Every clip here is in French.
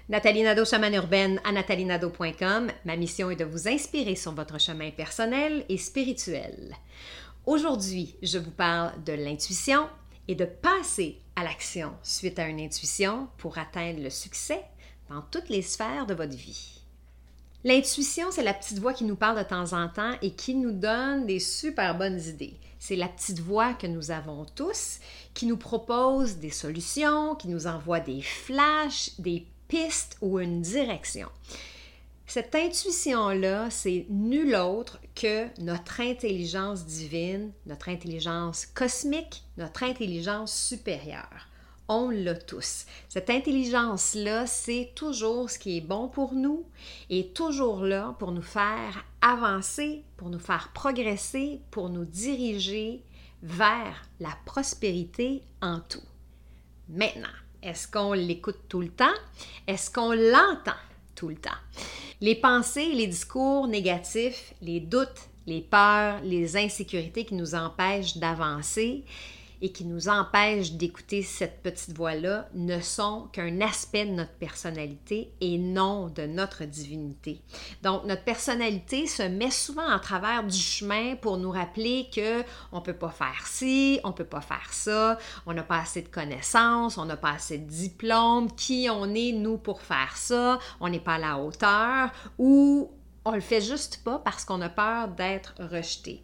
Nathalie Nadeau, chamane urbaine à nathalienadeau.com. Ma mission est de vous inspirer sur votre chemin personnel et spirituel. Aujourd'hui, je vous parle de l'intuition et de passer à l'action suite à une intuition pour atteindre le succès dans toutes les sphères de votre vie. L'intuition, c'est la petite voix qui nous parle de temps en temps et qui nous donne des super bonnes idées. C'est la petite voix que nous avons tous, qui nous propose des solutions, qui nous envoie des flashs, des pistes ou une direction. Cette intuition-là, c'est nul autre que notre intelligence divine, notre intelligence cosmique, notre intelligence supérieure. On l'a tous. Cette intelligence-là, c'est toujours ce qui est bon pour nous et toujours là pour nous faire avancer, pour nous faire progresser, pour nous diriger vers la prospérité en tout. Maintenant, est-ce qu'on l'écoute tout le temps? Est-ce qu'on l'entend tout le temps? Les pensées, les discours négatifs, les doutes, les peurs, les insécurités qui nous empêchent d'avancer et qui nous empêchent d'écouter cette petite voix-là ne sont qu'un aspect de notre personnalité et non de notre divinité. Donc, notre personnalité se met souvent en travers du chemin pour nous rappeler qu'on ne peut pas faire ci, on ne peut pas faire ça, on n'a pas assez de connaissances, on n'a pas assez de diplômes, qui on est, nous, pour faire ça, on n'est pas à la hauteur ou on le fait juste pas parce qu'on a peur d'être rejeté.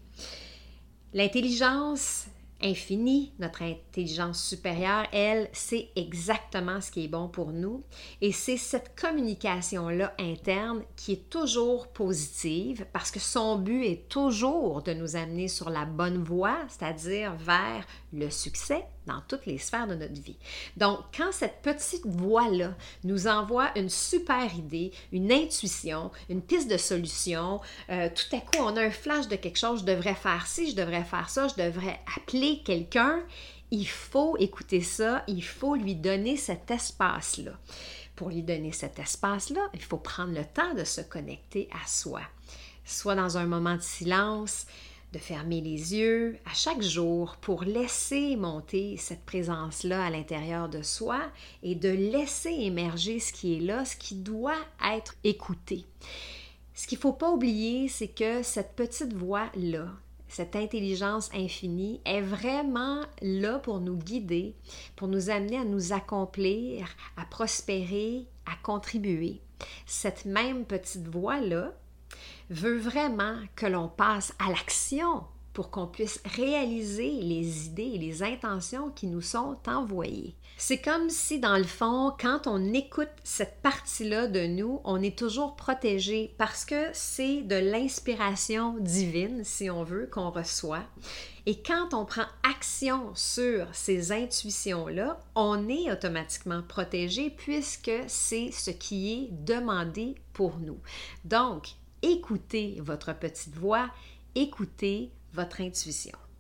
L'intelligence infinie, notre intelligence supérieure, elle, sait exactement ce qui est bon pour nous et c'est cette communication-là interne qui est toujours positive parce que son but est toujours de nous amener sur la bonne voie, c'est-à-dire vers le succès dans toutes les sphères de notre vie. Donc, quand cette petite voix-là nous envoie une super idée, une intuition, une piste de solution, tout à coup, on a un flash de quelque chose, je devrais faire ci, je devrais faire ça, je devrais appeler quelqu'un, il faut écouter ça, il faut lui donner cet espace-là. Pour lui donner cet espace-là, il faut prendre le temps de se connecter à soi. Soit dans un moment de silence, de fermer les yeux à chaque jour pour laisser monter cette présence-là à l'intérieur de soi et de laisser émerger ce qui est là, ce qui doit être écouté. Ce qu'il ne faut pas oublier, c'est que cette petite voix-là, cette intelligence infinie est vraiment là pour nous guider, pour nous amener à nous accomplir, à prospérer, à contribuer. Cette même petite voix-là veut vraiment que l'on passe à l'action pour qu'on puisse réaliser les idées et les intentions qui nous sont envoyées. C'est comme si, dans le fond, quand on écoute cette partie-là de nous, on est toujours protégé parce que c'est de l'inspiration divine, si on veut, qu'on reçoit. Et quand on prend action sur ces intuitions-là, on est automatiquement protégé puisque c'est ce qui est demandé pour nous. Donc, écoutez votre petite voix, écoutez votre intuition.